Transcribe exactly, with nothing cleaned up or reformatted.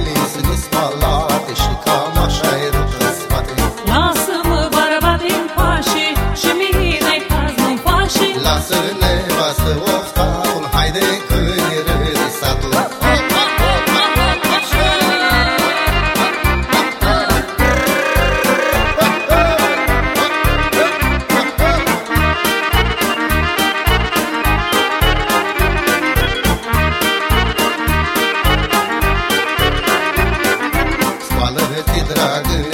banii sunt spalate și cam așa-i rupt în spate. Lasă-mă, bărbatin pași, și mine caz nu faci. Lasă nevastă oftaul, haide că-i râde satul. Scoală-te, dragă,